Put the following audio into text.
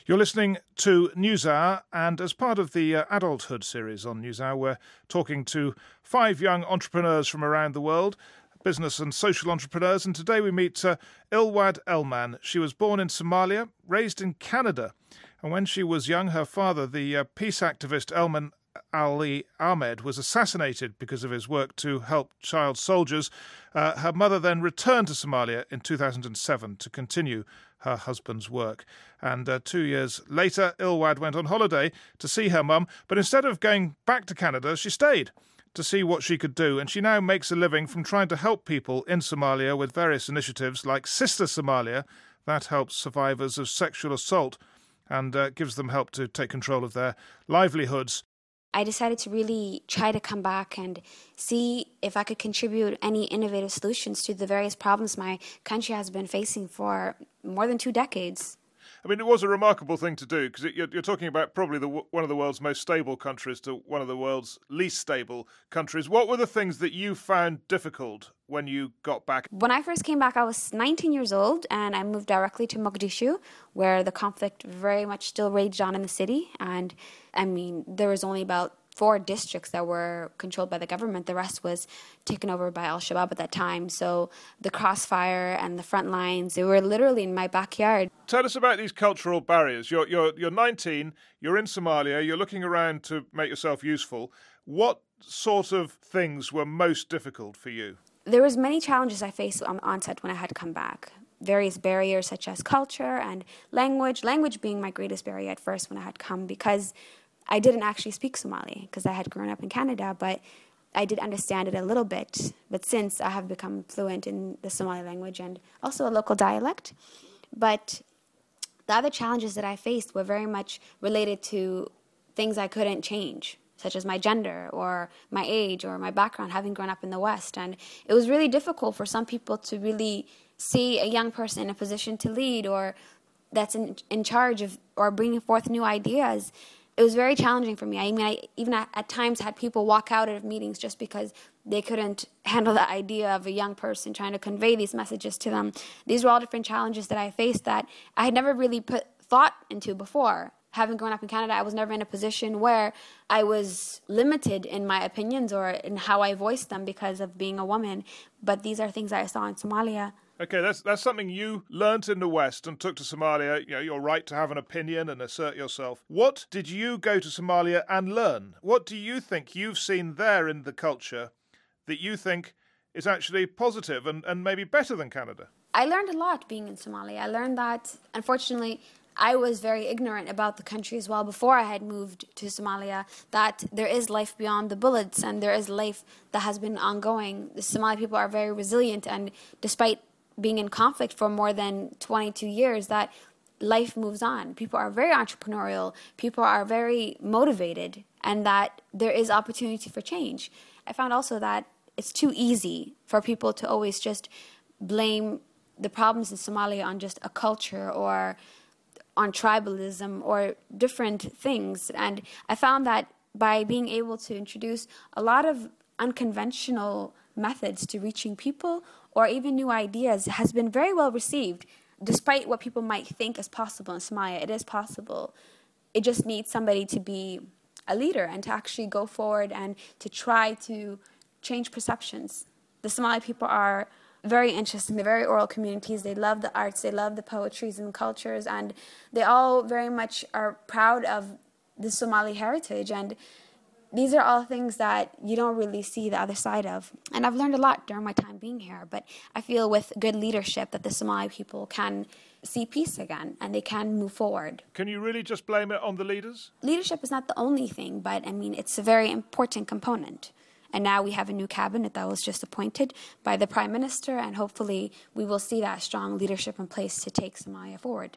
You're listening to NewsHour, and as part of the Adulthood series on NewsHour, we're talking to 5 young entrepreneurs from around the world, business and social entrepreneurs, and today we meet Ilwad Elman. She was born in Somalia, raised in Canada, and when she was young, her father, the peace activist Elman Ali Ahmed, was assassinated because of his work to help child soldiers. Her mother then returned to Somalia in 2007 to continue her husband's work. And 2 years later, Ilwad went on holiday to see her mum, but instead of going back to Canada, she stayed to see what she could do. And she now makes a living from trying to help people in Somalia with various initiatives like Sister Somalia, that helps survivors of sexual assault and gives them help to take control of their livelihoods. I decided to really try to come back and see if I could contribute any innovative solutions to the various problems my country has been facing for more than 2 decades. I mean, it was a remarkable thing to do because you're talking about probably one of the world's most stable countries to one of the world's least stable countries. What were the things that you found difficult when you got back? When I first came back, I was 19 years old and I moved directly to Mogadishu, where the conflict very much still raged on in the city. And I mean, there was only about 4 districts that were controlled by the government. The rest was taken over by Al-Shabaab at that time. So the crossfire and the front lines, they were literally in my backyard. Tell us about these cultural barriers. You're 19, you're in Somalia, you're looking around to make yourself useful. What sort of things were most difficult for you? There was many challenges I faced on the onset when I had come back. Various barriers such as culture and language. Language being my greatest barrier at first when I had come, because I didn't actually speak Somali because I had grown up in Canada, but I did understand it a little bit. But since I have become fluent in the Somali language and also a local dialect. But the other challenges that I faced were very much related to things I couldn't change, such as my gender or my age or my background, having grown up in the West. And it was really difficult for some people to really see a young person in a position to lead or that's in charge of or bringing forth new ideas. It was very challenging for me. I even at times had people walk out of meetings just because they couldn't handle the idea of a young person trying to convey these messages to them. These were all different challenges that I faced that I had never really put thought into before. Having grown up in Canada, I was never in a position where I was limited in my opinions or in how I voiced them because of being a woman. But these are things I saw in Somalia. Okay, that's something you learnt in the West and took to Somalia, your right to have an opinion and assert yourself. What did you go to Somalia and learn? What do you think you've seen there in the culture that you think is actually positive and maybe better than Canada? I learned a lot being in Somalia. I learned that, unfortunately, I was very ignorant about the country as well before I had moved to Somalia, that there is life beyond the bullets and there is life that has been ongoing. The Somali people are very resilient, and despite being in conflict for more than 22 years, that life moves on. People are very entrepreneurial, people are very motivated, and that there is opportunity for change. I found also that it's too easy for people to always just blame the problems in Somalia on just a culture or on tribalism or different things. And I found that by being able to introduce a lot of unconventional methods to reaching people or even new ideas has been very well received. Despite what people might think is possible in Somalia, it is possible. It just needs somebody to be a leader and to actually go forward and to try to change perceptions. The Somali people are very interesting. They're very oral communities. They love the arts. They love the poetries and cultures. And they all very much are proud of the Somali heritage. And these are all things that you don't really see the other side of. And I've learned a lot during my time being here. But I feel with good leadership that the Somali people can see peace again and they can move forward. Can you really just blame it on the leaders? Leadership is not the only thing, but I mean, it's a very important component. And now we have a new cabinet that was just appointed by the Prime Minister, and hopefully we will see that strong leadership in place to take Somalia forward.